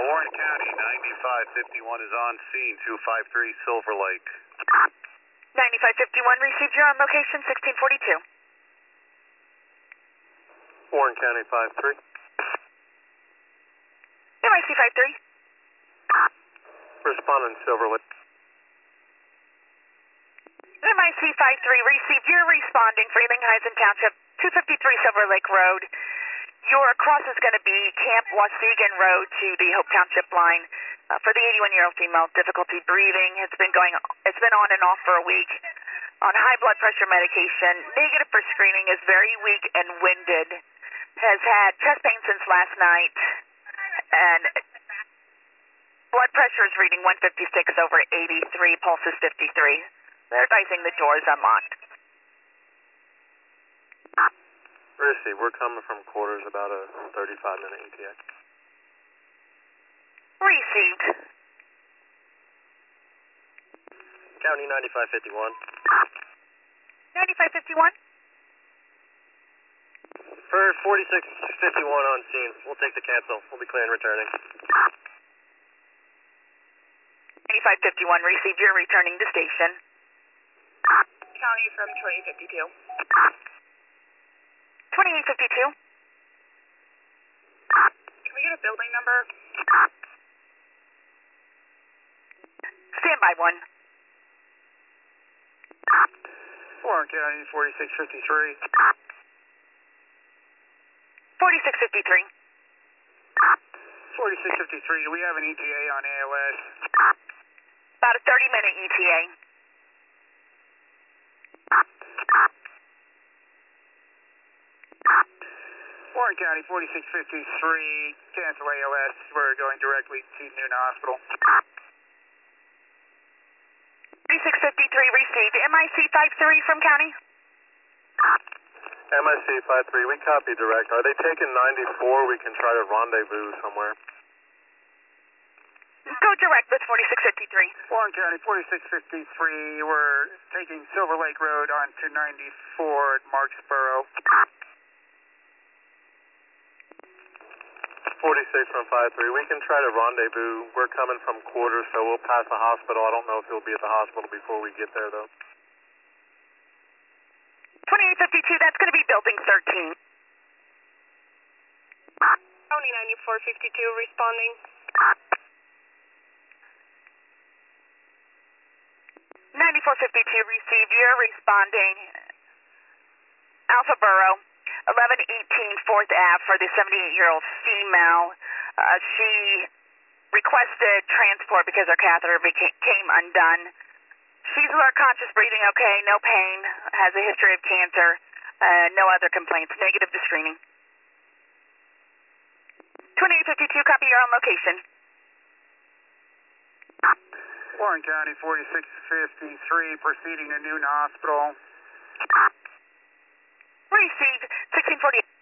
Warren County, 9551 is on scene, 253 Silver Lake. 9551 received. You're on location, 1642. Warren County, 53. MIC 53. Responding Silver Lake. MIC 53 received. You're responding for Elinghausen Township, 253 Silver Lake Road. Your cross is going to be Camp Wausegan Road to the Hope Township line. For the 81-year-old female, difficulty breathing. It's been on and off for a week. On high blood pressure medication, negative for screening, is very weak and winded. Has had chest pain since last night, and blood pressure is reading 156/83, pulse is 53. They're advising the door is unlocked. Receive. We're coming from quarters, about a 35-minute ETA. Received. County 9551. 9551. For 4651 on scene. We'll take the cancel. We'll be clear and returning. 9551 received. You're returning to station. County from 2852. 2852. Can we get a building number? Standby 1. Warren County 4653. 4653. 4653. Do we have an ETA on ALS? About a 30-minute ETA. Warren County 4653. Cancel ALS. We're going directly to Newnan Hospital. 4653 received. MIC 53 from county? MIC 53, we copy direct. Are they taking 94? We can try to rendezvous somewhere. Go direct with 4653. Warren County 4653, we're taking Silver Lake Road onto 94 at Marksboro. 46 from 53, we can try to rendezvous. We're coming from quarters, so we'll pass the hospital. I don't know if he'll be at the hospital before we get there, though. 2852, that's going to be building 13. County 9452 responding. 9452 received. You're responding. Alpha Borough, 1118 4th Ave for the 78-year-old female. She requested transport because her catheter came undone. She's alert, conscious, breathing okay, no pain, has a history of cancer, no other complaints, negative to screening. 2852, copy, you're on location. Warren County 4653, proceeding to Newnan Hospital. Received, 1648.